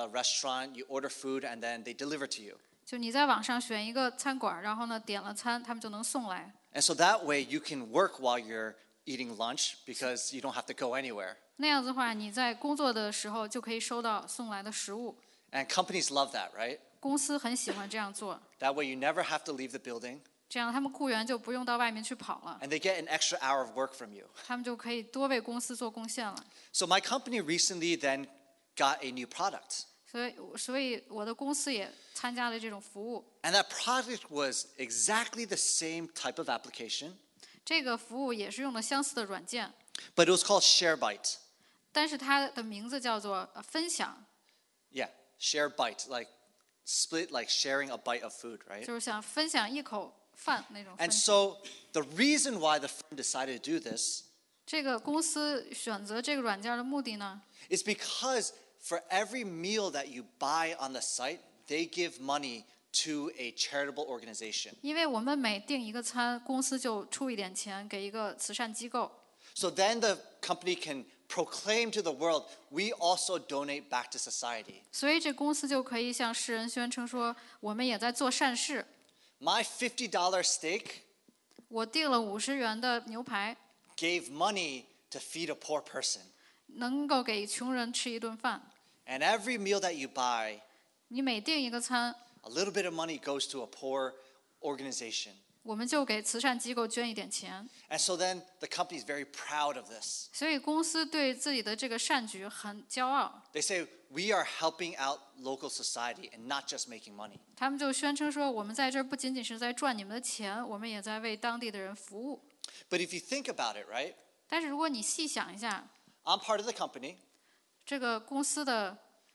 a restaurant, you order food, and then they deliver to you. 就你在网上选一个餐馆，然后呢点了餐，他们就能送来。 And so that way you can work while you're eating lunch because you don't have to go anywhere. 那样子的话，你在工作的时候就可以收到送来的食物。 And companies love that, right? 公司很喜欢这样做， That way you never have to leave the building, 这样他们雇员就不用到外面去跑了， and they get an extra hour of work from you. 他们就可以多为公司做贡献了。 So my company recently then got a new product. 所以我的公司也参加了这种服务。 And that product was exactly the same type of application, 这个服务也是用的相似的软件， but it was called ShareBite. 但是它的名字叫做分享， Yeah, ShareBite, like split, like sharing a bite of food, right? 就是想分享一口饭那种分 And 享。 so the reason why the firm decided to do this 这个公司选择这个软件的目的呢， is because for every meal that you buy on the site, they give money to a charitable organization. 因为我们每订一个餐，公司就出一点钱给一个慈善机构， So then the company can proclaim to the world, we also donate back to society. 所以这公司就可以向世人宣称说，我们也在做善事。 My $50 steak 我订了50元的牛排， gave money to feed a poor person. 能够给穷人吃一顿饭。 And every meal that you buy, 你每订一个餐， a little bit of money goes to a poor organization. 我们就给慈善机构捐一点钱。 And so then the company is very proud of this. 所以公司对自己的这个善举很骄傲， They say, we are helping out local society and not just making money. 他们就宣称说，我们在这儿不仅仅是在赚你们的钱，我们也在为当地的人服务。 But if you think about it, right? 但是如果你细想一下， I'm part of the company. 这个公司的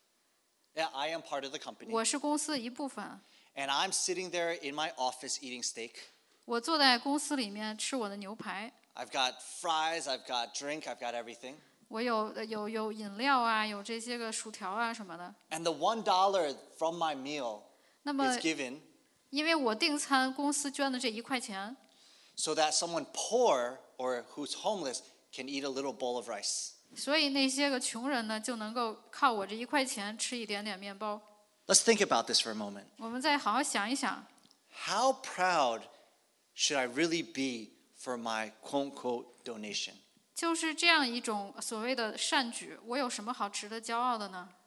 Yeah, I am part of the company. 我是公司的一部分， And I'm sitting there in my office eating steak. 我坐在公司里面吃我的牛排， I've got fries, I've got drink, I've got everything. 我有饮料啊，有这些个薯条啊什么的。 And the $1 from my meal 那么 is given 因为我订餐，公司捐的这1块钱， so that someone poor or who's homeless can eat a little bowl of rice. 所以那些个穷人呢就能够靠我这1块钱吃一点点面包。 Let's think about this for a moment. 我们再好好想一想， How proud should I really be for my quote-unquote donation? 就是这样一种所谓的善举，我有什么好值得骄傲的呢？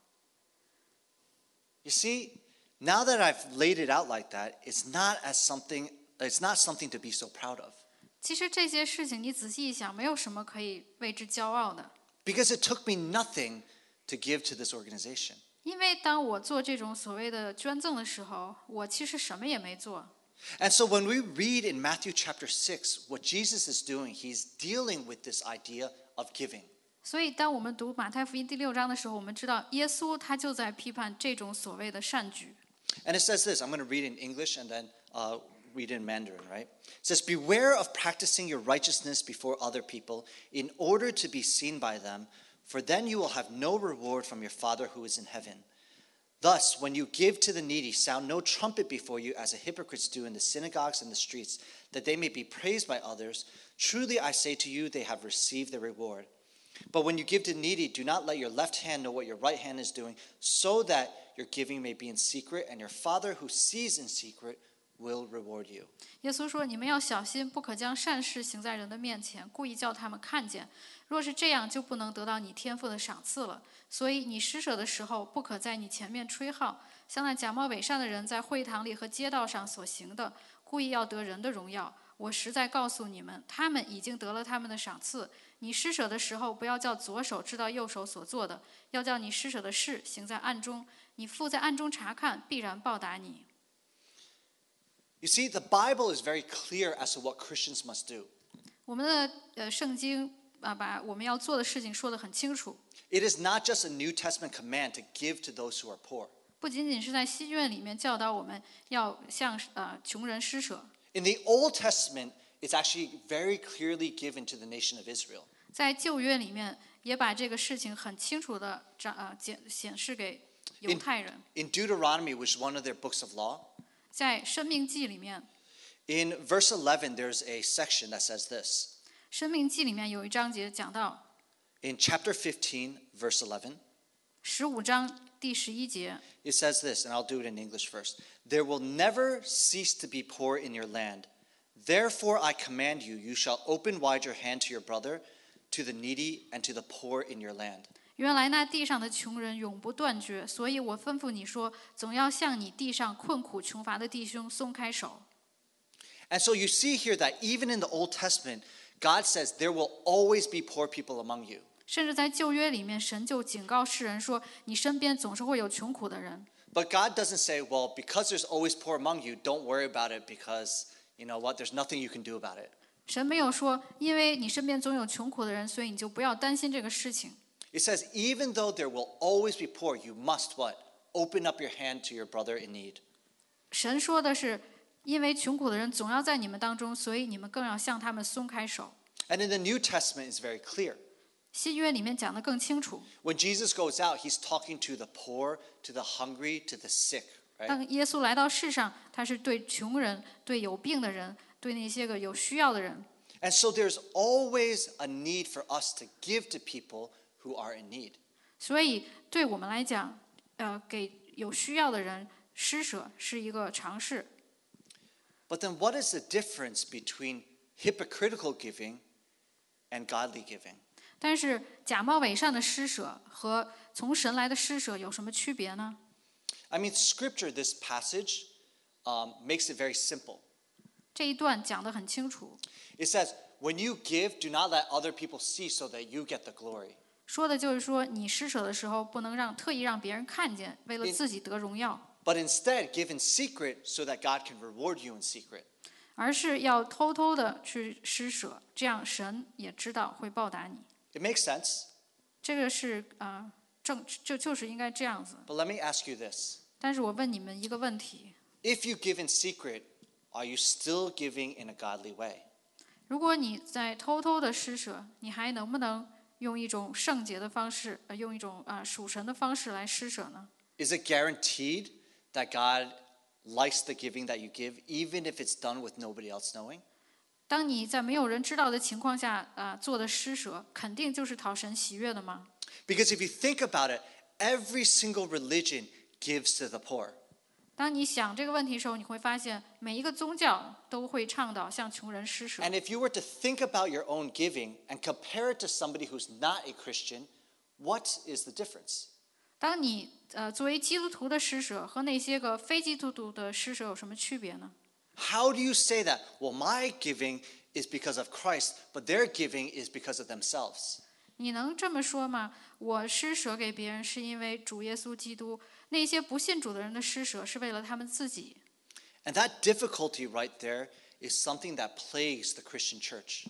You see, now that I've laid it out like that, it's not something to be so proud of. 其实这些事情你仔细一想，没有什么可以为之骄傲的。 Because it took me nothing to give to this organization. 因为当我做这种所谓的捐赠的时候，我其实什么也没做。 And so when we read in Matthew chapter 6 what Jesus is doing, he's dealing with this idea of giving. 所以当我们读马太福音第6章的时候，我们知道耶稣他就在批判这种所谓的善举。 And it says this, I'm going to read in English and then read in Mandarin, right? It says, beware of practicing your righteousness before other people in order to be seen by them, for then you will have no reward from your Father who is in heaven. Thus, when you give to the needy, sound no trumpet before you as the hypocrites do in the synagogues and the streets, that they may be praised by others. Truly I say to you, they have received their reward. But when you give to the needy, do not let your left hand know what your right hand is doing, so that your giving may be in secret, and your Father who sees in secret will reward you. 耶稣说：“你们要小心，不可将善事行在人的面前，故意叫他们看见。若是这样，就不能得到你天父的赏赐了。所以你施舍的时候，不可在你前面吹号，像那假冒伪善的人在会堂里和街道上所行的，故意要得人的荣耀。我实在告诉你们，他们已经得了他们的赏赐。你施舍的时候，不要叫左手知道右手所做的，要叫你施舍的事行在暗中。你父在暗中查看，必然报答你。” You see, the Bible is very clear as to what Christians must do. 我们的圣经把我们要做的事情说得很清楚。 It is not just a New Testament command to give to those who are poor. 不仅仅是在西卷里面教导我们要向穷人施舍， In the Old Testament, it's actually very clearly given to the nation of Israel. 在旧约里面也把这个事情很清楚的显示给犹太人。 In Deuteronomy, which is one of their books of law, 在申命记里面， in verse 11, there's a section that says this. 申命记里面有一章节讲到 In chapter 15, verse 11, 15章第11节， It says this, and I'll do it in English first. There will never cease to be poor in your land. Therefore I command you, you shall open wide your hand to your brother, to the needy, and to the poor in your land. 原来那地上的穷人永不断绝，所以我吩咐你说，总要向你地上困苦穷乏的弟兄松开手。 And so you see here that even in the Old Testament, God says there will always be poor people among you. 甚至在旧约里面，神就警告世人说，你身边总是会有穷苦的人。 But God doesn't say, well, because there's always poor among you, don't worry about it because, you know what, there's nothing you can do about it. 神没有说，因为你身边总有穷苦的人，所以你就不要担心这个事情。 It says, even though there will always be poor, you must what? Open up your hand to your brother in need. 神说的是，因为穷苦的人总要在你们当中，所以你们更要向他们松开手。 And in the New Testament, it's very clear. 新约里面讲得更清楚， When Jesus goes out, he's talking to the poor, to the hungry, to the sick, right? 当耶稣来到世上，他是对穷人、对有病的人、对那些个有需要的人。 And so there's always a need for us to give to people who are in need. 所以对我们来讲，给有需要的人施舍是一个常事。 But then what is the difference between hypocritical giving and godly giving? 但是假冒伪善的施舍和从神来的施舍有什么区别呢？ I mean, Scripture, this passage, makes it very simple. 这一段讲得很清楚， It says, when you give, do not let other people see so that you get the glory. 说的就是说，你施舍的时候不能特意让别人看见，为了自己得荣耀， But instead, give in secret so that God can reward you in secret. 而是要偷偷的去施舍，这样神也知道会报答你。 It makes sense. 这个是就是应该这样子。 But let me ask you this. 但是我问你们一个问题： If you give in secret, are you still giving in a godly way? 如果你在偷偷的施舍，你还能不能用一种圣洁的方式，用一种属神的方式来施舍呢？ Is it guaranteed that God likes the giving that you give, even if it's done with nobody else knowing? 当你在没有人知道的情况下做的施舍，肯定就是讨神喜悦的吗？ Because if you think about it, every single religion gives to the poor. 当你想这个问题的时候，你会发现每一个宗教都会倡导向穷人施舍。 And if you were to think about your own giving and compare it to somebody who's not a Christian, what is the difference? 当你作为基督徒的施舍和那些个非基督徒的施舍有什么区别呢？ How do you say that? Well, my giving is because of Christ, but their giving is because of themselves. 你能这么说吗？我施舍给别人是因为主耶稣基督，那些不信主的人的施舍是为了他们自己。 And that difficulty right there is something that plagues the Christian church.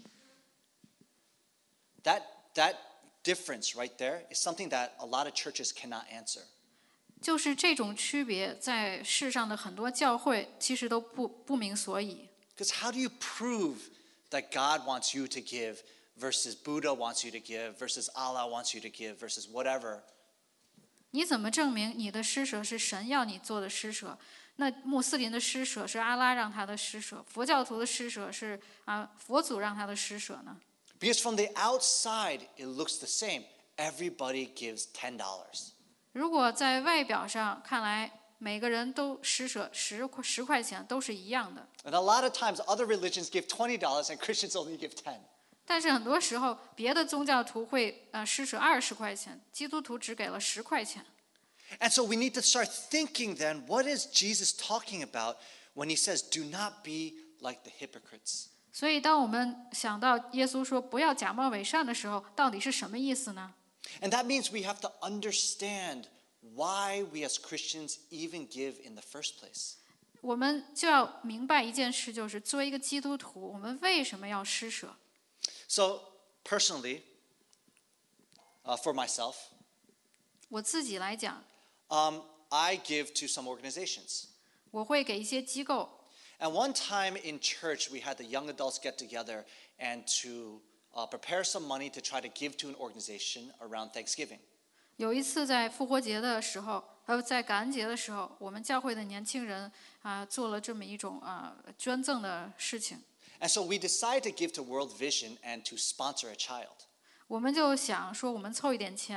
That difference right there is something that a lot of churches cannot answer. 就是这种区别，在世上的很多教会其实都不明所以。 Because how do you prove that God wants you to give versus Buddha wants you to give versus Allah wants you to give versus whatever? 你怎么证明你的施舍是神要你做的施舍？那穆斯林的施舍是阿拉让他的施舍，佛教徒的施舍是佛祖让他的施舍呢？ Because from the outside, it looks the same. Everybody gives $10. 如果在外表上看来，每个人都施舍10块钱都是一样的， And a lot of times, other religions give $20 and Christians only give 10. 但是很多时候别的宗教徒会施舍20块钱，基督徒只给了10块钱。 And so we need to start thinking then, what is Jesus talking about when he says, do not be like the hypocrites? 所以当我们想到耶稣说不要假冒伪善的时候，到底是什么意思呢？ And that means we have to understand why we as Christians even give in the first place. 我们就要明白一件事，就是作为一个基督徒，我们为什么要施舍？ So personally, for myself, 我自己来讲， I give to some organizations. 我会给一些机构。 And one time in church, we had the young adults get together and to prepare some money to try to give to an organization around Thanksgiving. 有一次在复活节的时候，在感恩节的时候，我们教会的年轻人做了这么一种捐赠的事情。 And so we decided to give to World Vision and to sponsor a child. 我们就想说，我们凑一点钱，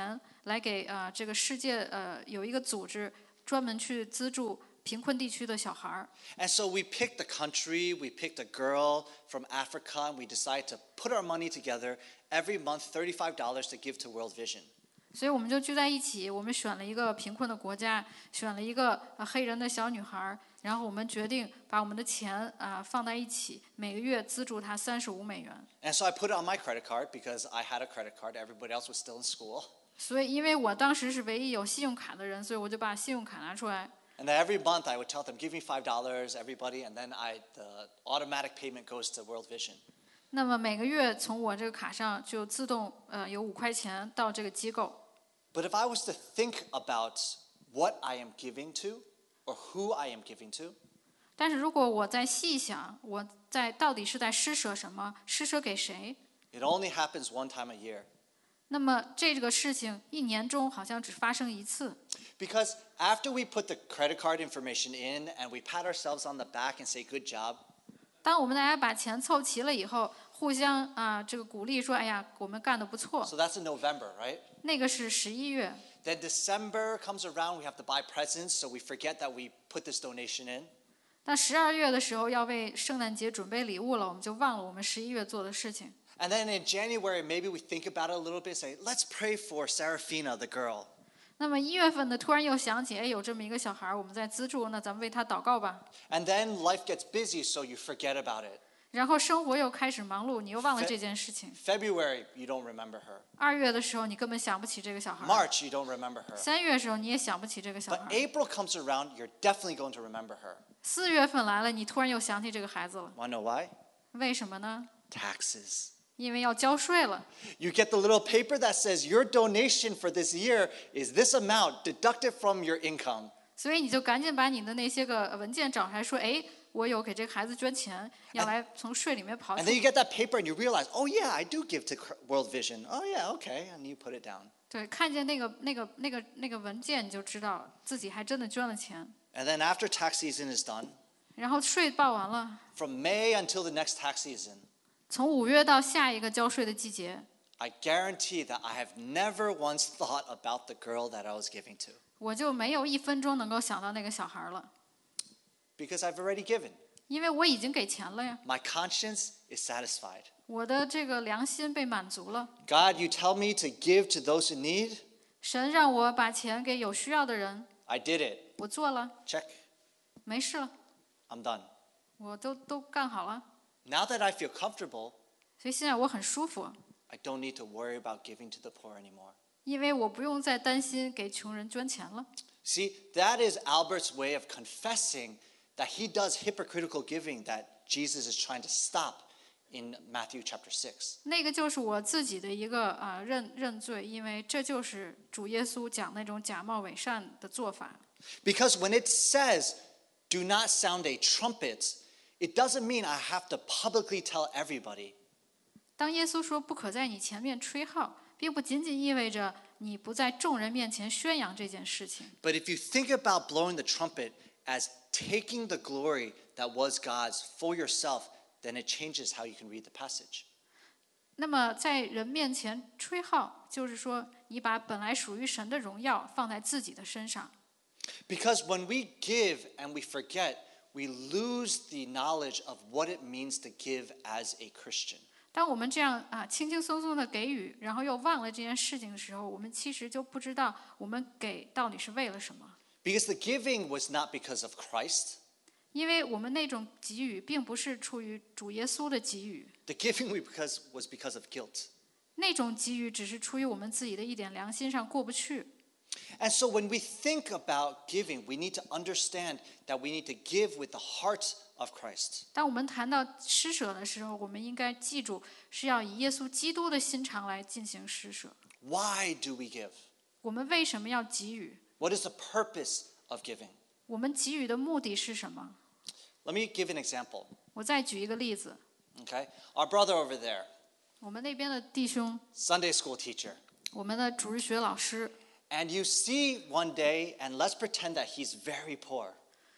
来给这个世界有一个组织专门去资助贫困地区的小孩儿。 And so we picked the country, we picked a girl from Africa, and we decided to put our money together every month, $35 to give to World Vision. 所以我们就聚在一起，我们选了一个贫困的国家，选了一个黑人的小女孩，然后我们决定把我们的钱放在一起，每个月资助她$35。 And so I put it on my credit card because I had a credit card. Everybody else was still in school. 所以因为我当时是唯一有信用卡的人，所以我就把信用卡拿出来。 And then every month I would tell them, give me $5, everybody, and then the automatic payment goes to World Vision. 那么每个月从我这个卡上就自动有5块钱到这个机构。 But if I was to think about what I am giving to or who I am giving to, 但是如果我再细想，我到底是在施舍什么，施舍给谁？ it only happens one time a year. 那么这个事情1年中好像只发生一次。 Because after we put the credit card information in and we pat ourselves on the back and say good job, 当我们大家把钱凑齐了以后，互相这个鼓励说：“哎呀，我们干得不错。” so that's in November, right? 那个是11月。 Then December comes around, we have to buy presents, so we forget that we put this donation in. 但12月的时候要为圣诞节准备礼物了，我们就忘了我们11月做的事情。 And then in January, maybe we think about it a little bit, say, let's pray for Serafina, the girl. 那么1月份呢，突然又想起，哎，有这么一个小孩，我们在资助，那咱们为他祷告吧。 And then life gets busy, so you forget about it. 然后生活又开始忙碌，你又忘了这件事情。 February, you don't remember her. 2月的时候，你根本想不起这个小孩。 March, you don't remember her. 3月的时候，你也想不起这个小 But 孩。 April comes around, you're definitely going to remember her. 4月份来了，你突然又想起这个孩子了。 Want to know why? 为什么呢？ Taxes. 因为要交税了。 You get the little paper that says your donation for this year is this amount deducted from your income. 所以你就赶紧把你的那些个文件找出来，说，哎，我有给这个孩子捐钱，要来从税里面刨 And 除 then。you get that paper and you realize, oh yeah, I do give to World Vision. Oh yeah, okay. And you put it down. 对，看见那个文件，你就知道自己还真的捐了钱。 And then after tax season is done, 然后税报完了， from May until the next tax season, 从5月到下一个交税的季节， I guarantee that I have never once thought about the girl that I was giving to 我就没有1分钟能够想到那个小孩了， because I've already given. 因为我已经给钱了呀， My conscience is satisfied. 我的这个良心被满足了。 God, you tell me to give to those who need. 神让我把钱给有需要的人， I did it. 我做了， Check. 没事了， I'm done. 我都干好了， Now that I feel comfortable, 所以现在我很舒服， I don't need to worry about giving to the poor anymore. 因为我不用再担心给穷人捐钱了。 See, that is Albert's way of confessing that he does hypocritical giving that Jesus is trying to stop in Matthew chapter 6. 那个就是我自己的一个认罪，因为这就是主耶稣讲那种假冒伪善的做法。 Because when it says, do not sound a trumpet, it doesn't mean I have to publicly tell everybody. 当耶稣说不可在你前面吹号，并不仅仅意味着你不在众人面前宣扬这件事情。 But if you think about blowing the trumpet as taking the glory that was God's for yourself, then it changes how you can read the passage. 那么在人面前吹号，就是说你把本来属于神的荣耀放在自己的身上。 Because when we give and we forget, we lose the knowledge of what it means to give as a Christian. 当我们这样轻轻松松的给予，然后又忘了这件事情的时候，我们其实就不知道我们给到底是为了什么。 Because the giving was not because of Christ. 因为我们那种给予，并不是出于主耶稣的给予， The giving was because of guilt. 那种给予只是出于我们自己的一点良心上过不去。 And so when we think about giving, we need to understand that we need to give with the heart of Christ. 当我们谈到施舍的时候，我们应该记住是要以耶稣基督的心肠来进行施舍。 Why do we give? 我们为什么要给予？ What is the purpose of giving? 我们给予的目的是什么？ Let me give an example. 我再举一个例子， Okay? Our brother over there, 我们那边的弟兄， Sunday school teacher. 我们的主日学老师， And you see one day, and let's pretend that he's very poor.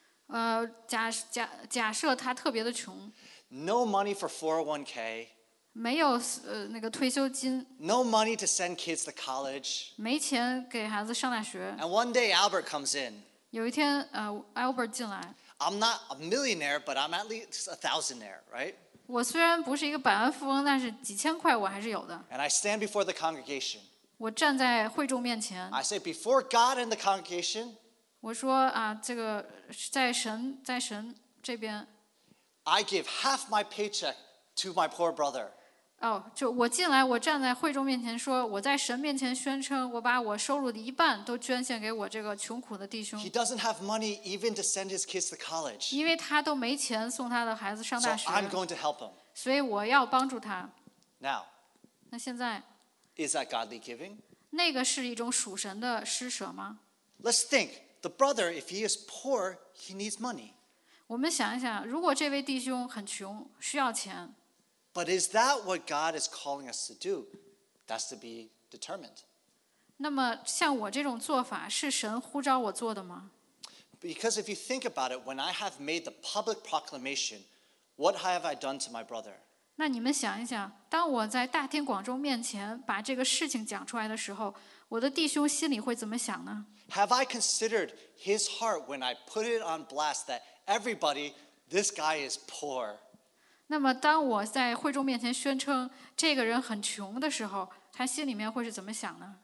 假设他特别的穷， No money for 401k, 没有那个退休金， no money to send kids to college. 没钱给孩子上大学。 And one day Albert comes in. 有一天Albert 进来， I'm not a millionaire, but I'm at least a thousandaire, right? 我虽然不是一个百万富翁，但是几千块我还是有的。 And I stand before the congregation. 我站在会众面前， I say, before God and the congregation, 我说这个在神这边， I give half my paycheck to my poor brother. 就我进来，我站在会众面前说，我在神面前宣称，我把我收入的一半都捐献给我这个穷苦的弟兄， He doesn't have money even to send his kids to college. 因为他都没钱送他的孩子上 So 大学， I'm going to help him. 所以我要帮助他。 Now, 那现在 is that godly giving? 那个是一种属神的施舍吗？ Let's think. The brother, if he is poor, he needs money. 我们想一想，如果这位弟兄很穷，需要钱， But is that what God is calling us to do? That's to be determined. 那么像我这种做法，是神呼召我做的吗？ Because if you think about it, when I have made the public proclamation, what have I done to my brother? 那你们想一想，当我在大庭广众面前把这个事情讲出来的时候，我的弟兄心里会怎么想呢？ Have I considered his heart when I put it on blast that everybody, this guy is poor? 那么当我在会众面前宣称这个人很穷的时候，他心里面会是怎么想呢？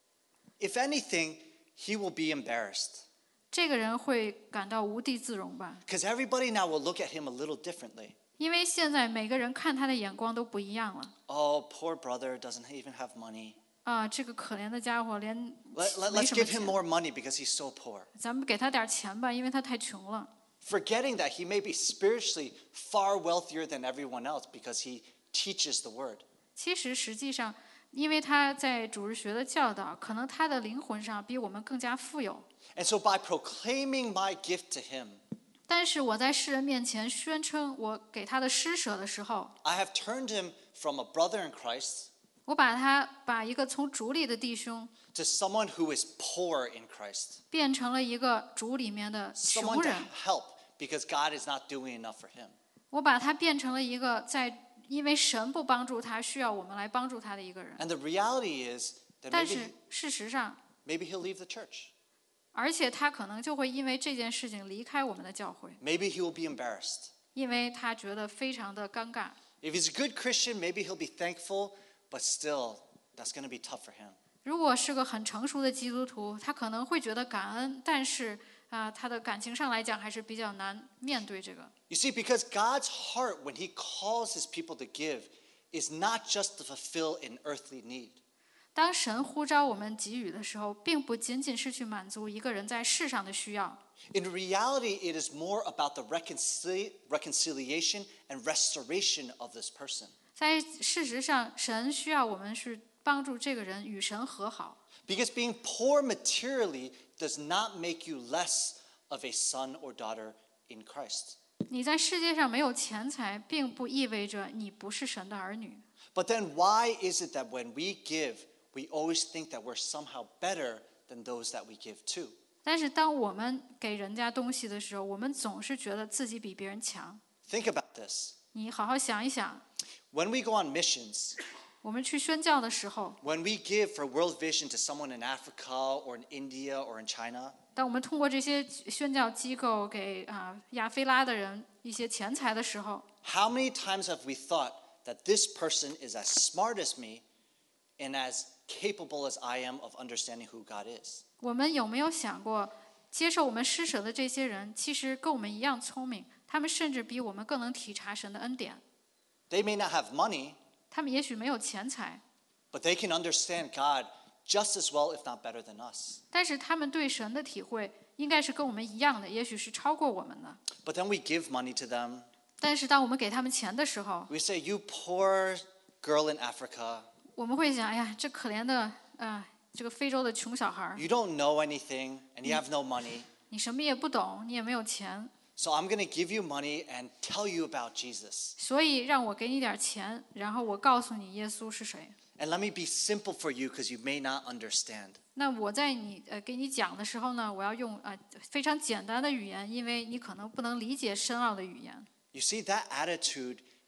If anything, he will be embarrassed. 这个人会感到无地自容吧？ Because everybody now will look at him a little differently. 因为现在每个人看他的眼光都不一样了。 Oh, poor brother doesn't even have money. 这个可怜的家伙连没 Let's 什么 give him 钱， more money because he's so poor. 咱们给他点钱吧，因为他太穷了。 Forgetting that he may be spiritually far wealthier than everyone else because he teaches the word. 其实实际上，因为他在主日学的教导，可能他的灵魂上比我们更加富有。 And so by proclaiming my gift to him, 但是我在世人面前宣称我给他的施舍的时候， I have turned him from a brother in Christ 我把一个从主里的弟兄 to someone who is poor in Christ. 变成了一个主里面的穷 Someone to 人， help because God is not doing enough for him. 我把他变成了一个因为神不帮助他，需要我们来帮助他的一个人。 And the reality is that 但是事实上， maybe he'll leave the church. 而且他可能就会因为这件事情离开我们的教会， Maybe he will be embarrassed. 因为他觉得非常的尴尬。 If he's a good Christian, maybe he'll be thankful, but still, that's going to be tough for him. 如果是个很成熟的基督徒，他可能会觉得感恩，但是他的感情上来讲还是比较难面对这个。 You see, because God's heart, when he calls his people to give, is not just to fulfill an earthly need. 当神呼召我们给予的时候，并不仅仅是去满足一个人在世上的需要。 In reality, it is more about the reconciliation and restoration of this person. 在事实上，神需要我们是帮助这个人与神和好。 Because being poor materially does not make you less of a son or daughter in Christ. 你在世界上没有钱财，并不意味着你不是神的儿女。 But then why is it that when we give, we always think that we're somehow better than those that we give to? 但是当我们给人家东西的时候，我们总是觉得自己比别人强。 Think about this. 你好好想一想， When we go on missions, 我们去宣教的时候， when we give for World Vision to someone in Africa or in India or in China, 当我们通过这些宣教机构给亚非拉的人一些钱财的时候， how many times have we thought that this person is as smart as me and as capable as I am of understanding who God is? 我们有没有想过，接受我们施舍的这些人，其实跟我们一样聪明，他们甚至比我们更能体察神的恩典。 They may not have money, 他们也许没有钱财， but they can understand God just as well, if not better than us. 但是他们对神的体会应该是跟我们一样的，也许是超过我们的。 But then we give money to them. 但是当我们给他们钱的时候， We say, you poor girl in Africa, 我们会想，哎呀，这可怜的这个非洲的穷小孩儿， you don't know anything and you have no money. 你什么也不懂，你也没有钱， So I'm going to give you money and tell you about Jesus. 所以让我给你点钱，然后我告诉你耶稣是谁。 And let me be simple for you because you may not understand. 那我在给你讲的时候呢，我要用非常简单的语言，因为你可能不能理解深奥的语言。 You see, that attitude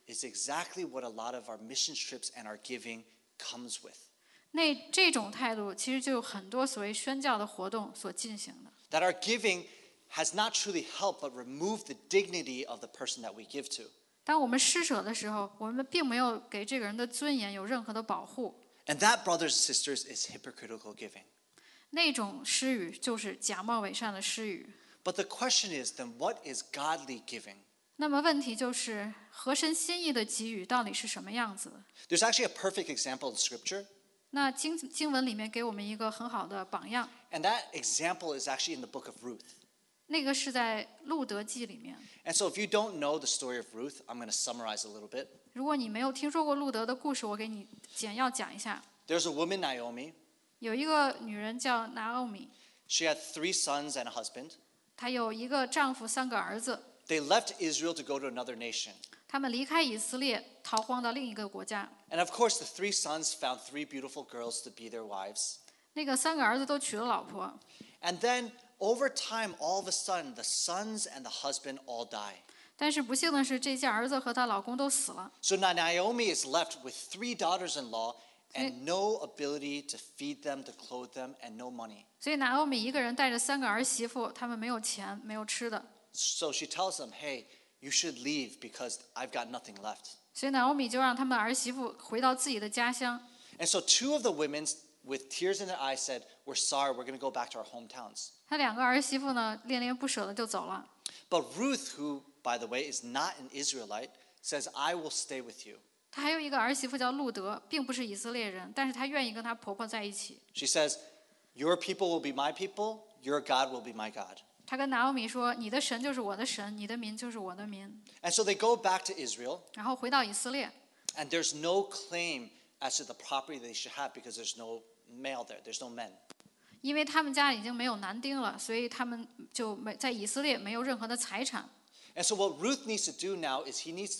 is exactly what a lot of our mission trips and our giving comes with. 那这种态度其实就有很多所谓宣教的活动所进行的。 That our giving has not truly helped but removed the dignity of the person that we give to. 当我们施舍的时候，我们并没有给这个人的尊严有任何的保护。 And that, brothers and sisters, is hypocritical giving. 那种施予就是假冒伪善的施予。 But the question is, then what is godly giving? 那么问题就是合神心意的给予到底是什么样子的？ There's actually a perfect example in Scripture, 那经文里面给我们一个很好的榜样， and that example is actually in the book of Ruth. 那个是在路德记里面。 And so if you don't know the story of Ruth, I'm going to summarize a little bit. 如果你没有听说过路德的故事，我给你简要讲一下。 There's a woman, Naomi. 有一个女人叫拿俄米， She had 3 sons and a husband. 她有一个丈夫，3个儿子。 They left Israel to go to another nation. 他们离开以色列，逃荒到另一个国家。 And of course, the 3 sons found 3 beautiful girls to be their wives. 那个3个儿子都娶了老婆， And then, over time, all of a sudden, the sons and the husband all die. 但是不幸的是，这些儿子和她老公都死了。 So now Naomi is left with 3 daughters-in-law and no ability to feed them, to clothe them, and no money. 所以拿俄米一个人带着3个儿媳妇，他们没有钱，没有吃的。 So she tells them, hey, you should leave because I've got nothing left. 所以拿俄米就让他们儿媳妇回到自己的家乡。 And so 2 of the women, with tears in their eyes, said, we're sorry, we're going to go back to our hometowns. 他2个儿媳妇呢，恋恋不舍的就走了。 But Ruth, who, by the way, is not an Israelite, says, I will stay with you. 她还有一个儿媳妇叫路德，并不是以色列人，但是她愿意跟她婆婆在一起。 She says, your people will be my people, your God will be my God. 她跟拿俄米说：“你的神就是我的神，你的民就是我的民。 And so they go back to Israel, ” 然后回到以色列， and there's no claim as to the property they should have because there's no male there, there's no men. 因为他们家已经没有男丁了，所以他们就在以色列没有任何的财产。 And so what Ruth needs to do now is she needs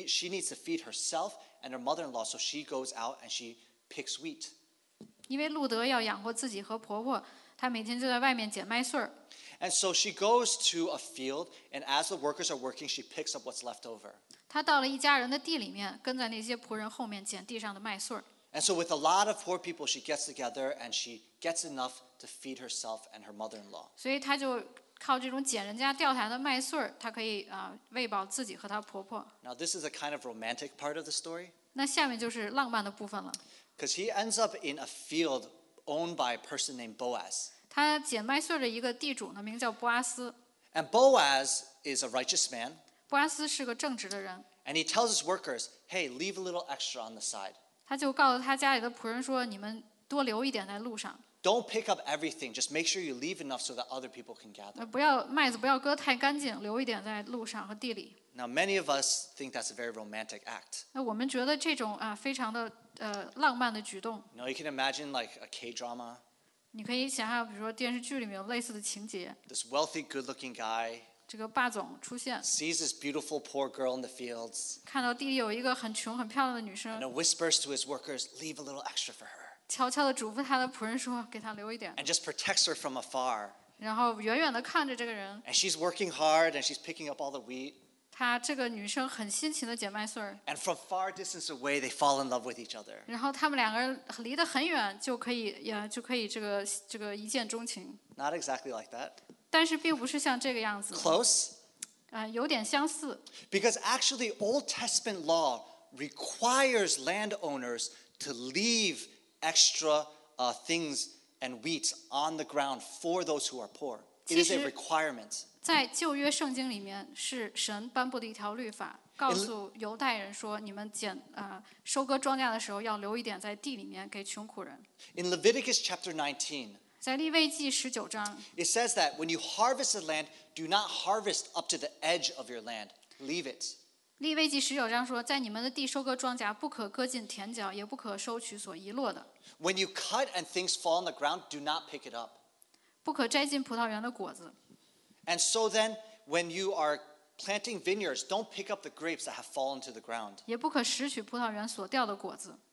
to feed herself and her mother-in-law, so she goes out and she picks wheat. 因为路德要养活自己和婆婆，她每天就在外面捡麦穗儿。 And so she goes to a field, and as the workers are working, she picks up what's left over. 她到了一家人的地里面，跟在那些仆人后面捡地上的麦穗儿。 And so with a lot of poor people, she gets together and she gets enough to feed herself and her mother-in-law. 所以她就靠这种捡人家掉下来的麦穗儿，她可以喂饱自己和她婆婆。 Now this is a kind of romantic part of the story, 那下面就是浪漫的部分了。 because he ends up in a field owned by a person named Boaz. 她捡麦穗儿的一个地主呢，名叫波阿斯。 And Boaz is a righteous man, 波阿斯是个正直的人， and he tells his workers, hey, leave a little extra on the side. 他就告诉他家里的仆人说：“你们多留一点在路上， Don't pick up everything, just make sure you leave enough so that other people can gather. 不要麦子不要割太干净，留一点在路上和地里。” Now, many of us think that's a very romantic act. 那我们觉得这种非常的浪漫的举动， You know, you can imagine like a K-drama, 你可以想象，比如说电视剧里面有类似的情节， this wealthy, good-looking guy 这个霸总出现， sees this beautiful poor girl in the fields 看到地里有一个很穷很漂亮的女 and 生， then whispers to his workers, leave a little extra for her, 悄悄地嘱咐他的仆人说：“给他留一点。 and just protects her from afar. ” 然后远远地看着这个人， And she's working hard and she's picking up all the wheat. 这个女生很辛勤地捡麦穗儿， And from far distance away, they fall in love with each other. 然后他们2个人离得很远，就可以这个一见钟情。 Not exactly like that. 但是并不是像这个样子， Close. 有点相似。 Because actually, Old Testament law requires landowners to leave extra things and wheat on the ground for those who are poor. It is a requirement. 在旧约圣经里面，是神颁布的一条律法，告诉犹太人说：你们收割庄稼的时候，要留一点在地里面给穷苦人。 In Leviticus chapter 19, 在利未记19章， it says that when you harvest the land, do not harvest up to the edge of your land. Leave it. 利未记19章说，在你们的地收割庄稼，不可割进田角，也不可收取所遗落的， When you cut and things fall on the ground, do not pick it up. 不可摘进葡萄园的果子。 And so then, when you are planting vineyards, don't pick up the grapes that have fallen to the ground, 也不可拾取葡萄园所掉的果子，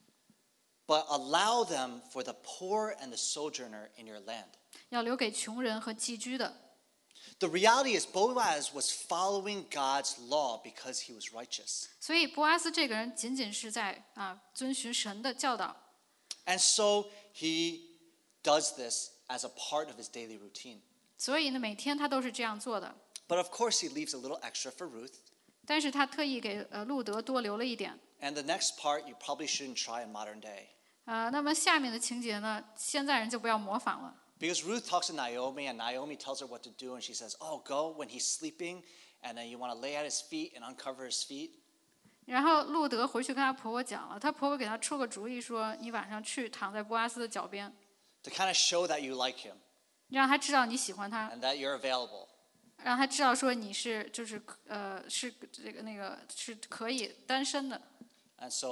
but allow them for the poor and the sojourner in your land. 要留给穷人和寄居的。 The reality is Boaz was following God's law because he was righteous. 所以波阿斯这个人仅仅是在遵循神的教导， And so he does this as a part of his daily routine. 所以呢每天他都是这样做的。 But of course, he leaves a little extra for Ruth. 但是他特意给路德多留了一点。 And the next part you probably shouldn't try in modern day. 那么下面的情节呢，现在人就不要模仿了。 Because Ruth talks to Naomi, and Naomi tells her what to do, and she says, oh, go when he's sleeping, and then you want to lay at his feet and uncover his feet. 然后路德回去跟她婆婆讲了，她婆婆给她出个主意说，你晚上去躺在波阿斯的脚边， To kind of show that you like him 让他知道你喜欢他， and that you're available. 让他知道说你是是这个那个是可以单身的。 And so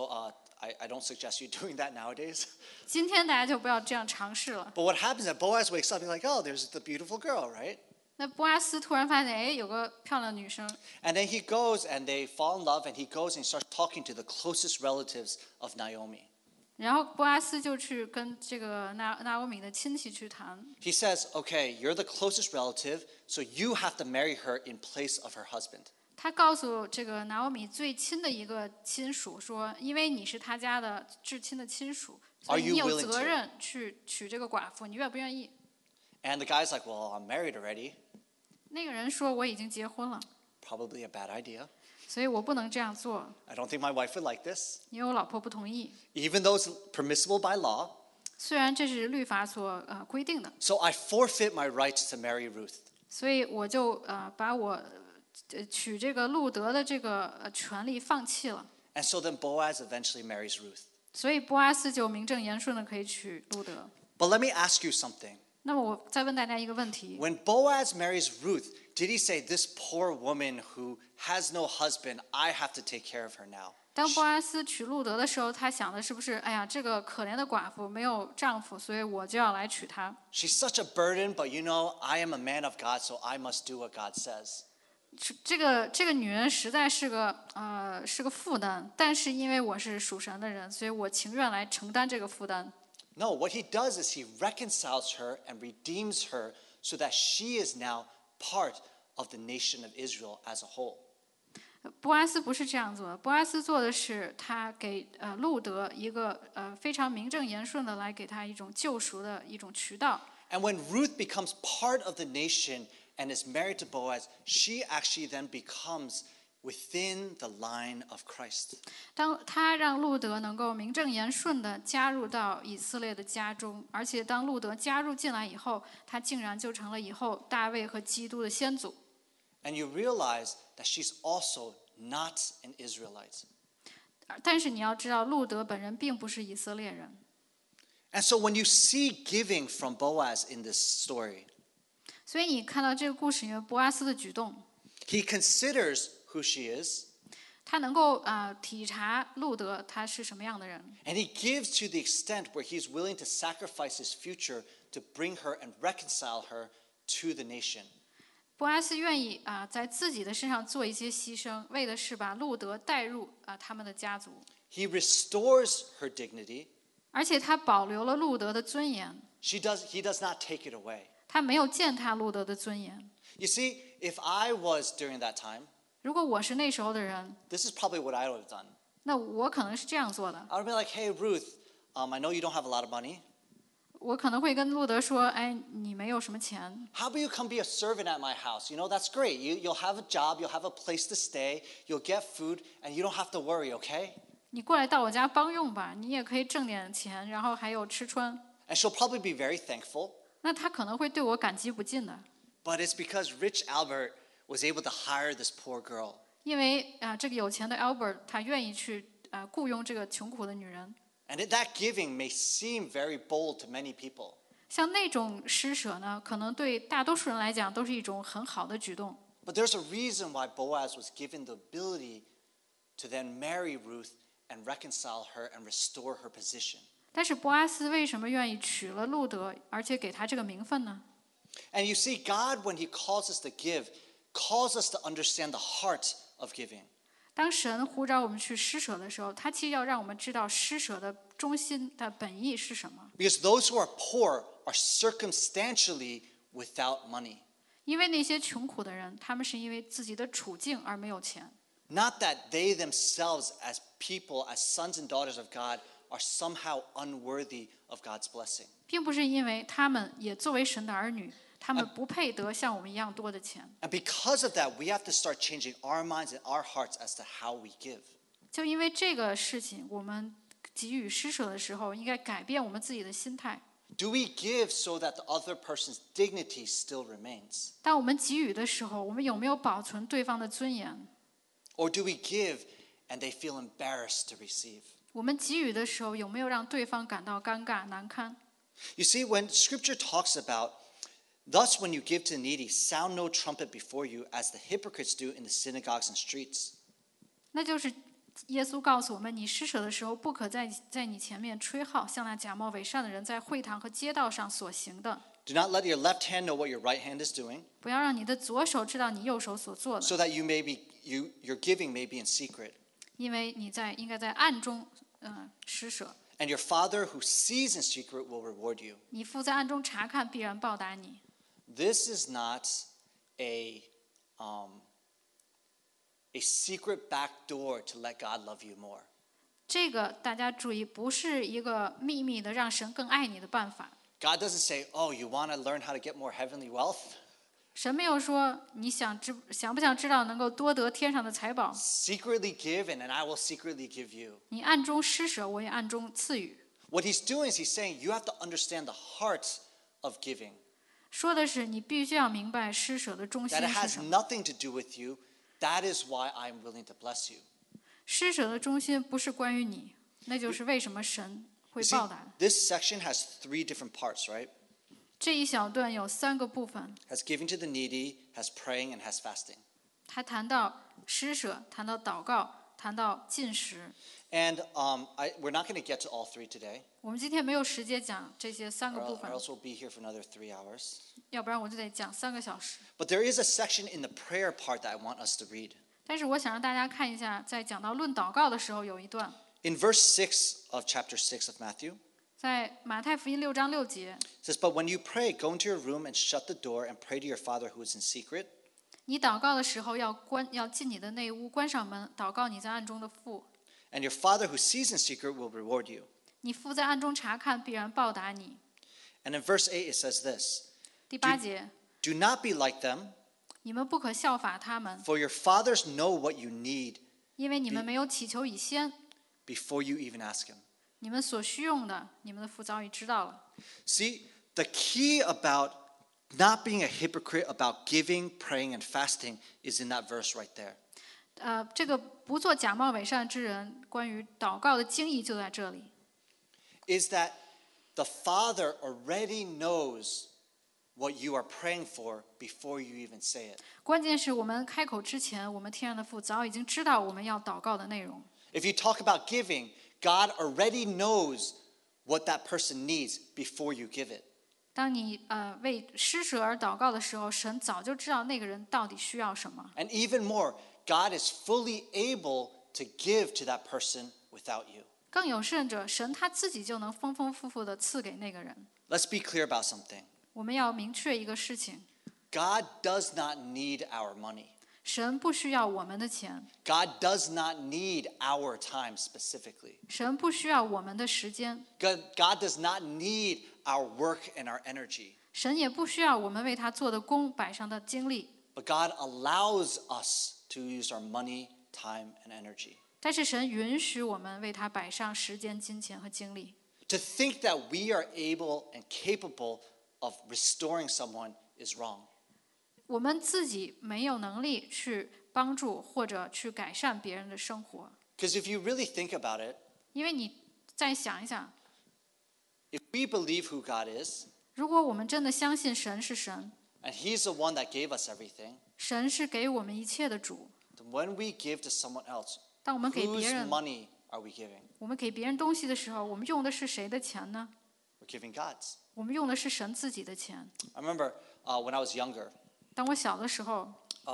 I don't suggest you doing that nowadays. 今天大家就不要这样尝试了。 But what happens is Boaz wakes up, he's like, oh, there's the beautiful girl, right? 那波阿斯突然发现，哎，有个漂亮女生， And then he goes and they fall in love, and he goes and starts talking to the closest relatives of Naomi. 然后波阿斯就去跟这个拿俄米的亲戚去谈。 He says, okay, you're the closest relative, so you have to marry her in place of her husband. 他告诉这个拿俄米最亲的一个亲属说，因为你是他家的至亲的亲属，所以你有责任去娶这个寡妇，你愿不愿意？ And the guy's like, well, I'm married already. 那个人说我已经结婚了， Probably a bad idea. 所以我不能这样做， I don't think my wife would like this. 因为我老婆不同意。 Even though it's permissible by law. 虽然这是律法所规定的， So I forfeit my rights to marry Ruth. 所以我就把我娶这个路德的这个权利放弃了。 And so then Boaz eventually marries Ruth. 所以波阿斯就名正言顺的可以娶路德。 But let me ask you something. 那么我再问大家一个问题： When Boaz marries Ruth, did he say, this poor woman who has no husband, I have to take care of her now? 当波阿斯娶路德的时候，他想的是不是，哎呀，这个可怜的寡妇没有丈夫，所以我就要来娶她。 She's such a burden, but you know, I am a man of God, so I must do what God says. 这个女人实在是个负担，但是因为我是属神的人，所以我情愿来承担这个负担。 No, what he does is he reconciles her and redeems her so that she is now part of the nation of Israel as a whole. 波阿斯不是这样做的，波阿斯做的是他给路德一个非常名正言顺的来给他一种救赎的一种渠道。 And when Ruth becomes part of the nation and is married to Boaz, she actually then becomes within the line of Christ. 当他让路德能够名正言顺地加入到以色列的家中，而且当路德加入进来以后，他竟然就成了以后大卫和基督的先祖。 And you realize that she's also not an Israelite. 但是你要知道，路德本人并不是以色列人。 And so when you see giving from Boaz in this story, 所以你看到这个故事里面波阿斯的举动， he considers who she is, 他能够体察路德他是什么样的人， and he gives to the extent where he's willing to sacrifice his future to bring her and reconcile her to the nation. 波阿斯愿意在自己的身上做一些牺牲，为的是把路德带入他们的家族， He restores her dignity. 而且他保留了路德的尊严， He does not take it away. 他没有践踏路德的尊严。 You see, if I was during that time, 如果我是那时候的人， this is probably what I would have done. 那我可能是这样做的， I would be like, hey, Ruth, I know you don't have a lot of money. 我可能会跟路德说：“哎，你没有什么钱， How about you come be a servant at my house? You know, that's great. You'll have a job, you'll have a place to stay, you'll get food, and you don't have to worry, okay? 你过来到我家帮用吧，你也可以挣点钱，然后还有吃穿。” And she'll probably be very thankful. 那他可能会对我感激不尽的， But it's because Rich Albert was able to hire this poor girl. 因为这个有钱的 Albert 他愿意去雇佣这个穷苦的女人。 And that giving may seem very bold to many people. 像那种施舍呢，可能对大多数人来讲都是一种很好的举动。 But there's a reason why Boaz was given the ability to then marry Ruth and reconcile her and restore her position. 但是波阿斯为什么愿意娶了路德，而且给他这个名分呢？ And you see, God, when He calls us to give, calls us to understand the heart of giving. 当神呼召我们去施舍的时候，他其实要让我们知道施舍的中心的本意是什么。 Because those who are poor are circumstantially without money. 因为那些穷苦的人，他们是因为自己的处境而没有钱， Not that they themselves, as people, as sons and daughters of God, are somehow unworthy of God's blessing. 并不是因为他们也作为神的儿女，他们不配得像我们一样多的钱。 And because of that, we have to start changing our minds and our hearts as to how we give. 就因为这个事情，我们给予施舍的时候，应该改变我们自己的心态。 Do we give so that the other person's dignity still remains? 当我们给予的时候，我们有没有保存对方的尊严？ Or do we give and they feel embarrassed to receive? 我们给予的时候，有没有让对方感到尴尬难堪？ You see, when Scripture talks about, thus when you give to the needy, sound no trumpet before you, as the hypocrites do in the synagogues and streets. 那就是耶稣告诉我们，你施舍的时候，不可在你前面吹号，像那假冒伪善的人在会堂和街道上所行的。 Do not let your left hand know what your right hand is doing, 不要让你的左手知道你右手所做的， so that your giving may be in secret. 因为你应该在暗中施舍。 And your Father who sees in secret will reward you. 你父在暗中查看，必然报答你。 This is not a secret back door to let God love you more. 这个大家注意，不是一个秘密的让神更爱你的办法。 God doesn't say, oh, you want to learn how to get more heavenly wealth? 神没有说你想不想知道能够多得天上的财宝， Secretly give, and then I will secretly give you. 你暗中施舍，我也暗中赐予。 What he's doing is he's saying you have to understand the heart of giving. 说的是你必须要明白施舍的中心 That it 是 has 什么。 nothing to do with you. That is why I'm willing to bless you. 施舍的中心不是关于你，那就是为什么神会 You 报 see, 答。 this section has 3 different parts, right? 这一小段有3个部分， Has giving to the needy, has praying, and has fasting. 他谈到施舍，谈到祷告，谈到进食。 And we're not going to get to all 3 today, 我们今天没有时间讲这些3个部 or 分， else we'll be here for another 3 hours. 要不然我就得讲3个小时。 But there is a section in the prayer part that I want us to read. 但是我想让大家看一下，在讲到论祷告的时候，有一段 In verse 6 of chapter 6 of Matthew, 在马太福音6章6节， it says, But when you pray, go into your room and shut the door and pray to your Father who is in secret. 你祷告的时候要进你的内屋，关上门，祷告你在暗中的父。 And your Father who sees in secret will reward you. 你父在暗中查看，必然报答你。 And in verse 8 it says this, 第8节， Do not be like them, 你们不可效法他们， for your fathers know what you need 因为你们没有祈求以先， before you even ask him. 你们所需用的，你们的父早已知道了。 See, the key about not being a hypocrite about giving, praying, and fasting is in that verse right there. 这个不做假冒伪善之人，关于祷告的经义就在这里。 Is that the Father already knows what you are praying for before you even say it. 关键是我们开口之前，我们天上的父早已经知道我们要祷告的内容。 If you talk about giving, God already knows what that person needs before you give it. 当你为施舍而祷告的时候，神早就知道那个人到底需要什么。 And even more, God is fully able to give to that person without you. 更有甚者，神他自己就能丰丰富富的赐给那个人。 Let's be clear about something. 我们要明确一个事情： God does not need our money. 神不需要我们的钱， God does not need our time specifically. 神不需要我们的时间， God does not need our work and our energy. 神也不需要我们为他做的工摆上的精力。 But God allows us to use our money, time, and energy. 但是神允许我们为他摆上时间、金钱和精力。 To think that we are able and capable of restoring someone is wrong. 我们自己没有能力去帮助或者去改善别人的生活， Because if you really think about it, 因为你再想一想， if we believe who God is, 如果我们真的相信神是神， and He's the one that gave us everything, 神是给我们一切的主， then when we give to someone else, 当我们给别 whose 人 money are we giving? 我们给别人东西的时候，我们用的是谁的钱呢？ We're giving God's. 我们用的是神自己的钱。 I remember when I was younger, 当我小的时候，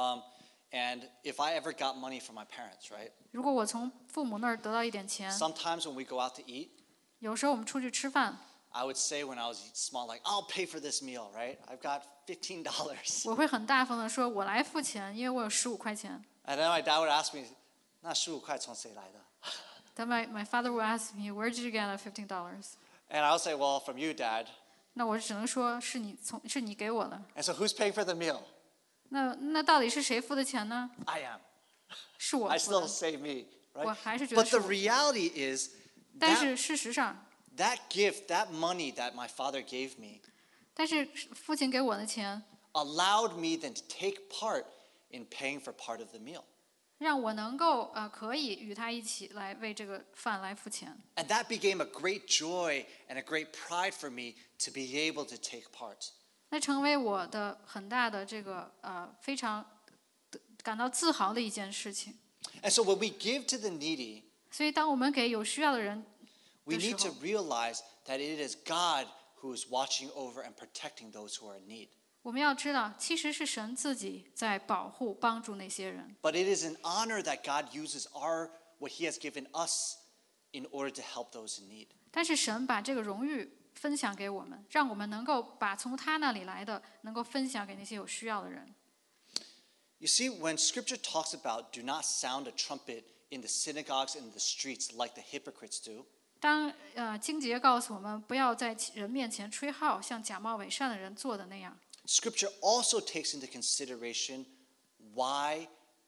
and if I ever got money from my parents, right? 如果我从父母那儿得到一点钱， Sometimes when we go out to eat, 有时候我们出去吃饭， I would say when I was small, like, I'll pay for this meal, right? I've got $15. 我会很大方的说，我来付钱，因为我有15块钱。 And then my dad would ask me, 那15块从谁来的? Then my father would ask me, where did you get that $15? And I would say, well, from you, Dad. 那我只能说是你给我的。 And so who's paying for the meal? 那到底是谁付的钱呢？ I am. 是我 I 付 still 的。 say me, 我 right? 还是觉得 But 是 the 我。 reality is 但 that, 是事实上， that gift, that money that my father gave me 但是父亲给我的钱， allowed me then to take part in paying for part of the meal. 让我能够可以与他一起来为这个饭来付钱。 And that became a great joy and a great pride for me to be able to take part. 那成为我的很大的这个非常感到自豪的一件事情。 And so when we give to the needy, 所以当我们给有需要的人 we 的时 need to 候， realize that it is God who is watching over and protecting those who are in need. 我们要知道，其实是神自己在保护、帮助那些人。 But it is an honor that God uses what he has given us in order to help those in need. 但是神把这个荣誉分享给我们，让我们能够把从他那里来的，能够分享给那些有需要的人。 You see, when Scripture talks about do not sound a trumpet in the synagogues and the streets like the hypocrites do, 当经节告诉我们不要在人面前吹号，像假冒伪善的人做的那样， Scripture also takes into consideration why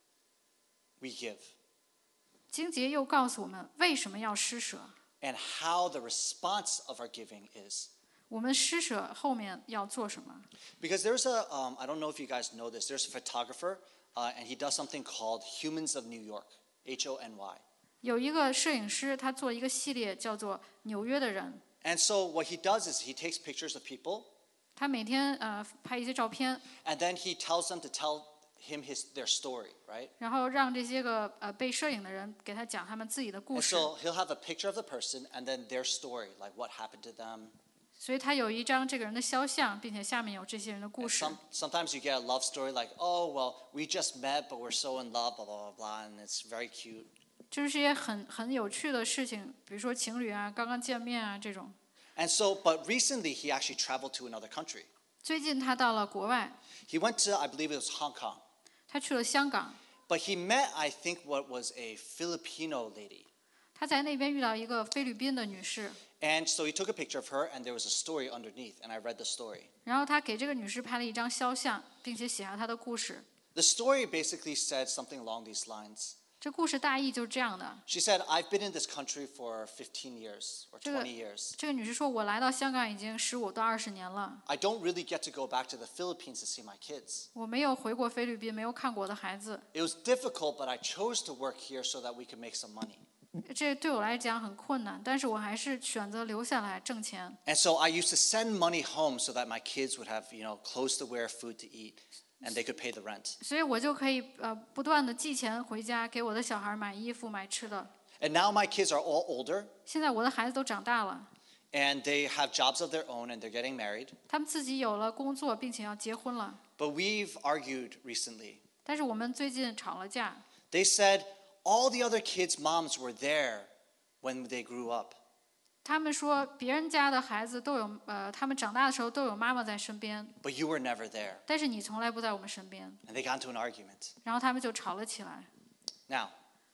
we give 经节又告诉我们为什么要施舍， and how the response of our giving is. 我们施舍后面要做什么。 Because there's I don't know if you guys know this, there's a photographer and he does something called Humans of New York, HONY. 有一个摄影师，他做一个系列叫做《纽约的人》， And so what he does is he takes pictures of people 他每天拍一些照片， and then he tells them to tell him their story, right? 然后让这些个被摄影的人给他讲他们自己的故 And 事。 so he'll have a picture of the person and then their story, like what happened to them. 所以他有一张这个人的肖像，并且下面有这些人的故 And 事。 sometimes you get a love story like, oh, well, we just met, but we're so in love, blah, blah, blah, blah, and it's very cute. 就是些很有趣的事情，比如说情侣啊，刚刚见面啊这种。 And so, but recently he actually traveled to another country. 最近他到了国外， He went to, I believe it was Hong Kong. 他去了香港， But he met, I think, what was a Filipino lady. 他在那边遇到一个菲律宾的女士， And so he took a picture of her, and there was a story underneath, and I read the story. 然后他给这个女士拍了一张肖像，并且写下她的故事。 The story basically said something along these lines. 这故事大意就是这样的。 She said, I've been in this country for 15 years or 这个 20 years. 这个女士说：“我来到香港已经15到20年了， I don't really get to go back to the Philippines to see my kids. 我没有回过菲律宾，没有看过我的孩子。 It was difficult, but I chose to work here so that we could make some money. 这对我来讲很困难，但是我还是选择留下来挣钱。 And so I used to send money home so that my kids would have, clothes to wear, food to eat, and they could pay the rent. 所以我就可以不断的寄钱回家，给我的小孩买衣服、买吃的。 And now my kids are all older, 现在我的孩子都长大了， and they have jobs of their own, and they're getting married. 他们自己有了工作，并且要结婚了。 But we've argued recently. 但是我们最近吵了架， They said all the other kids' moms were there when they grew up. 他们说别人家的孩子都有他们长大的时候都有妈妈在身边， But you were never there. 但是你从来不在我们身边。 And they got into an argument. 然后他们就吵了起来。 Now,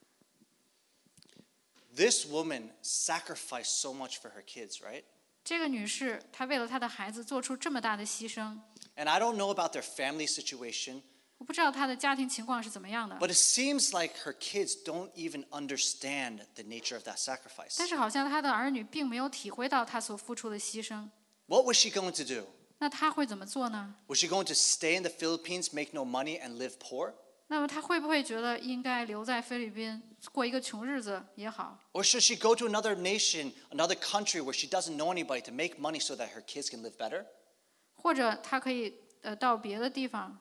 this woman sacrificed so much for her kids, right? 这个女士她为了她的孩子做出这么大的牺牲， And I don't know about their family situation, 我不知道她的家庭情况是怎么样的， but it seems like her kids don't even understand the nature of that sacrifice. 但是好像她的儿女并没有体会到她所付出的牺牲。 What was she going to do? 那她会怎么做呢？ Was she going to stay in the Philippines, make no money, and live poor? 那么她会不会觉得应该留在菲律宾过一个穷日子也好？ Or should she go to another nation, another country where she doesn't know anybody to make money so that her kids can live better? 或者她可以到别的地方？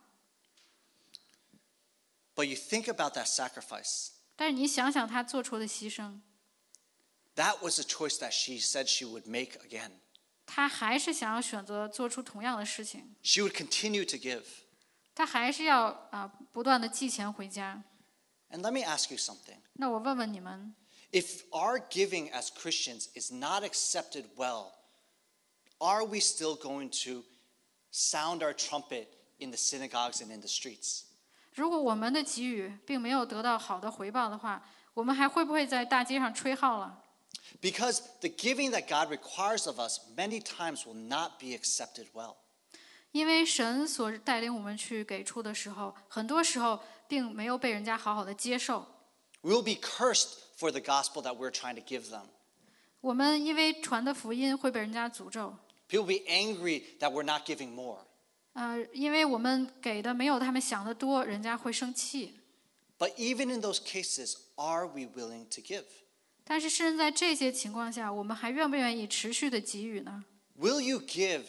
But you think about that sacrifice. 但是你想想她做出的牺牲， That was a choice that she said she would make again. 她还是想要选择做出同样的事情， She would continue to give. 她还是要不断的寄钱回家。 And let me ask you something. 那我问问你们， If our giving as Christians is not accepted well are we still going to sound our trumpet in the synagogues and in the streets? 如果我们的给予并没有得到好的回报的话，我们还会不会在大街上吹号了？ Because the giving that God requires of us many times will not be accepted well. 因为神所带领我们去给出的时候，很多时候并没有被人家好好的接受。 We will be cursed for the gospel that we're trying to give them. 我们因为传的福音会被人家诅咒， People will be angry that we're not giving more. 因为我们给的没有他们想的多，人家会生气。 But even in those cases, are we willing to give? 但是，甚至在这些情况下，我们还愿不愿意持续的给予呢？ Will you give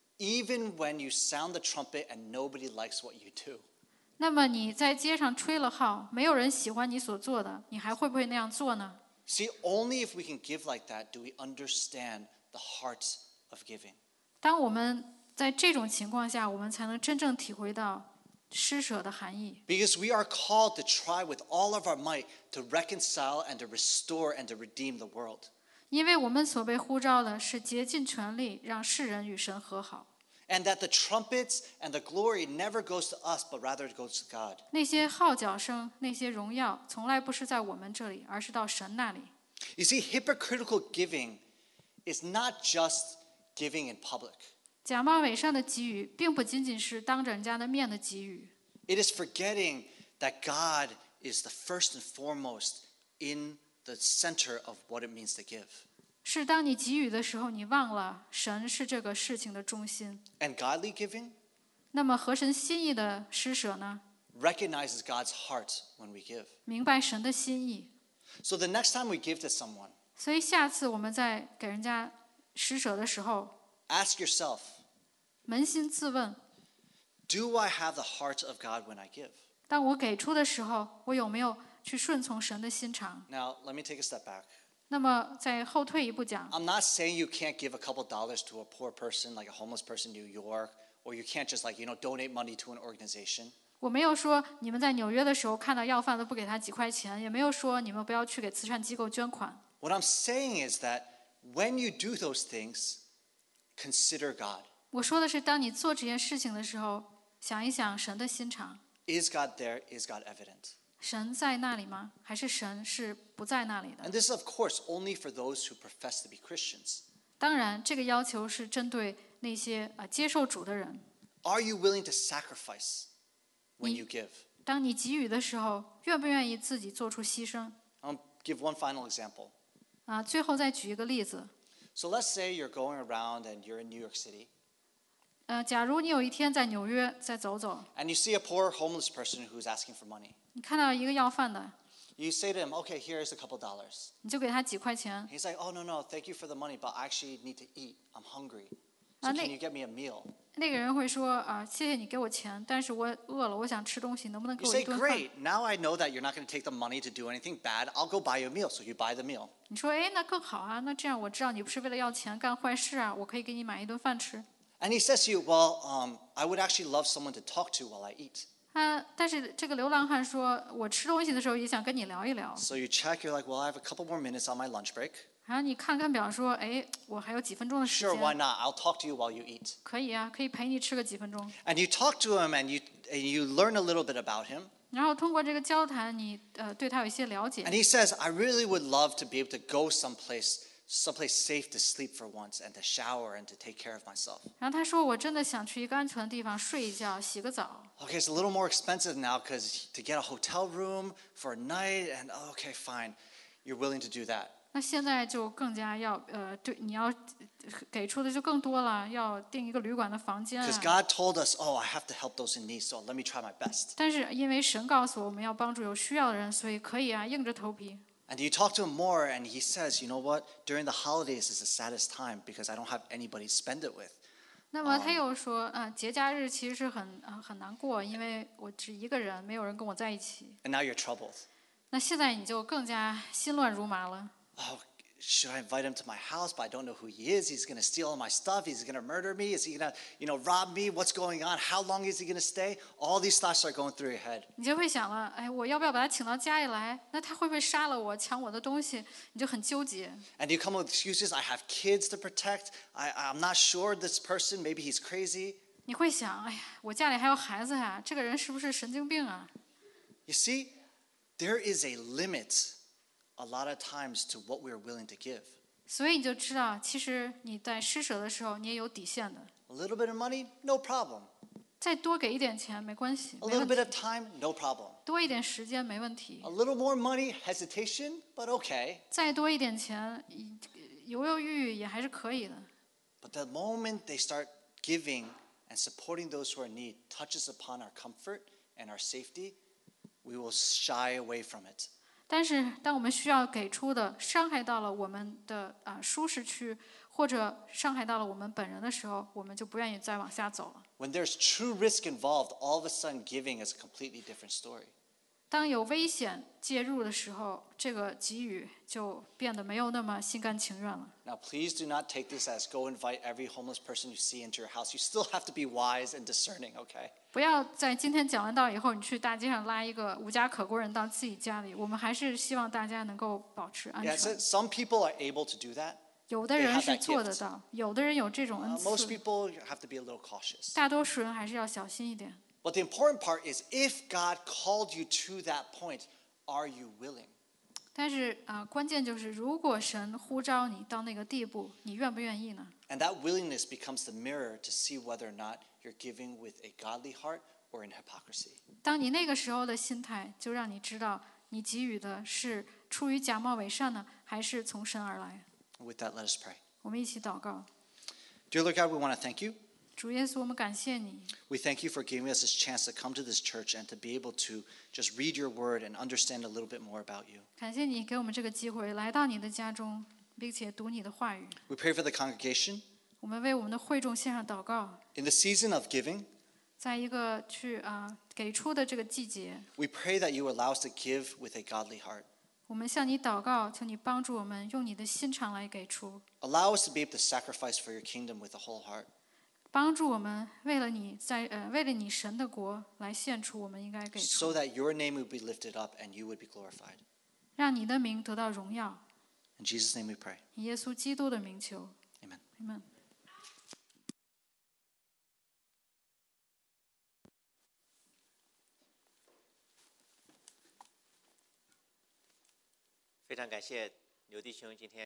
even when you sound the trumpet and nobody likes what you do? 那么你在街上吹了号，没有人喜欢你所做的，你还会不会那样做呢？ See, only if we can give like that do we understand the heart of giving. 当我们在这种情况下，我们才能真正体会到施舍的含义。 Because we are called to try with all of our might to reconcile and to restore and to redeem the world. 因为我们所被呼召的是竭尽全力让世人与神和好。 And that the trumpets and the glory never goes to us, but rather it goes to God. 那些号角声，那些荣耀，从来不是在我们这里，而是到神那里。 You see, hypocritical giving is not just giving in public. 假冒伪善的给予，并不仅仅是当着人家的面的给予， It is forgetting that God is the first and foremost in the center of what it means to give. 是当你给予的时候，你忘了神是这个事情的中心。 And godly giving 那么合神心意的施舍呢？ recognizes God's heart when we give. 明白神的心意。 So the next time we give to someone, 所以下次我们在给人家施舍的时候， ask yourself, 扪心自问： do I have the heart of God when I give? 当我给出的时候，我有没有去顺从神的心肠？ Now, let me take a step back. 那么再后退一步讲， I'm not saying you can't give a couple dollars to a poor person, like a homeless person in New York, or you can't just donate money to an organization. 我没有说你们在纽约的时候看到要饭的不给他几块钱，也没有说你们不要去给慈善机构捐款。 What I'm saying is that when you do those things, consider God. 我说的是，当你做这件事情的时候，想一想神的心肠。 Is God there? Is God evident? 神在那里吗？还是神是不在那里 And 的？ this is, of course, only for those who profess to be Christians. 当然，这个要求是针对那些接受主的人。 Are you willing to sacrifice when you give? 当你给予的时候，愿不愿意自己做出牺牲？ I'll give one final example. 最后再举一个例子。 So let's say you're going around and you're in New York City, 假如你有一天在纽约再走走， and you see a poor homeless person who's asking for money. 你看到一个要饭的， You say to him, okay, here's a couple dollars. 你就给他几块钱。 He's like, oh, no, thank you for the money, but I actually need to eat. I'm hungry. So Ah, can Nick. you get me a meal? 那个人会说谢谢你给我钱，但是我饿了，我想吃东西，能不能给 You 我 say, 一顿饭？ great, now I know that you're not going to take the money to do anything bad. I'll go buy you a meal. So you buy the meal. 你说那更好啊，那这样我知道你不是为了要钱干坏事啊，我可以给你买一顿饭吃。 And he says to you, well, I would actually love someone to talk to while I eat. 但是这个流浪汉说，我吃东西的时候也想跟你聊一聊。 So you check, you're like, well, I have a couple more minutes on my lunch break. 然后你看看表说，我还有几分钟的时 Sure, why 间， not? I'll talk to you while you eat. 可以啊，可以陪你吃个几分钟。 And you talk to him and you learn a little bit about him. 然后通过这个交谈，你对他有一些了解 And。he says, I really would love to be able to go someplace safe to sleep for once and to shower and to take care of myself. 然后他说，我真的想去一个安全的地方睡一觉，洗个澡。 Okay, it's a little more expensive now because to get a hotel room for a night and okay, fine. You're willing to do that. 那现在就更加要对你要给出的就更多了，要订一个旅馆的房间 Because 啊。 God told us, oh, I have to help those in need, so let me try my best. 但是因为神告诉我们要帮助有需要的人，所以可以啊，硬着头皮。 And you talk to him more, and he says, you know what? During the holidays is the saddest time because I don't have anybody to spend it with. 那么他又说，节假日其实是很难过，因为我只一个人，没有人跟我在一起。 And now you're troubled. 那现在你就更加心乱如麻了。 Oh, should I invite him to my house? But I don't know who he is. He's going to steal all my stuff. He's going to murder me. Is he going to, rob me? What's going on? How long is he going to stay? All these thoughts are going through your head. 你就会想了，哎，我要不要把他请到家里来？那他会不会杀了我，抢我的东西？你就很纠结。 And you come up with excuses. I have kids to protect. I'm not sure this person. Maybe he's crazy. 你会想，哎呀，我家里还有孩子呀，这个人是不是神经病啊？ You see, there is a limit a lot of times to what we're willing to give. 所以你就知道，其实你在施舍的时候，你也有底线的。 A little bit of money, no problem. 再多给一点钱没关系， A 没 little 问 bit 题。 of time, no problem. 多一点时间没问题 A，little more money, hesitation, but okay. 再多一点钱，犹犹豫豫也还是可以的。 But the moment they start giving and supporting those who are in need touches upon our comfort and our safety, we will shy away from it. 但是，当我们需要给出的伤害到了我们的舒适区，或者伤害到了我们本人的时候，我们就不愿意再往下走了。 When there's true risk involved, all of a sudden giving is a completely different story. 当有危险介入的时候，这个给予就变得没有那么心甘情愿了。 Now, please do not take this as go invite every homeless person you see into your house. You still have to be wise and discerning, okay? 不要在今天讲完道以后，你去大街上拉一个无家可归人到自己家里。我们还是希望大家能够保持安 Yeah, 全。 some people are able to do that. 有的 they 人 have 是 that 做得 gift. 到，有的人有这种恩 Most 赐， people have to be a little cautious. 大多数人还是要小心一点。 But the important part is if God called you to that point, are you willing? 但是关键就是，如果神呼召你到那个地步，你愿不愿意呢？ And that willingness becomes the mirror to see whether or not you're giving with a godly heart or in hypocrisy. 当你那个时候的心态，就让你知道你给予的是出于假冒伪善呢，还是从神而来。 With that, let us pray. 我们一起祷告， Dear Lord God, we want to thank you. 主耶稣，我们感谢你， We thank you for giving us this chance to come to this church and to be able to just read your word and understand a little bit more about you. 感谢你给我们这个机会来到你的家中，并且读你的话语。 We pray for the congregation. 我们为我们的会众献上祷告， In the season of giving, 在一个去给出的这个季节， we pray that you allow us to give with a godly heart. 我们向你祷告，求你帮助我们用你的心肠来给出， Allow us to be able to sacrifice for your kingdom with a whole heart. 帮助我们为了你为了你神的国来献出我们应该给 So 出， that your name would be lifted up and you would be glorified. 让你的名得到荣耀。 In Jesus' name we pray. 以耶稣基督的名求 Amen. ，Amen。 非常感谢刘弟兄今天。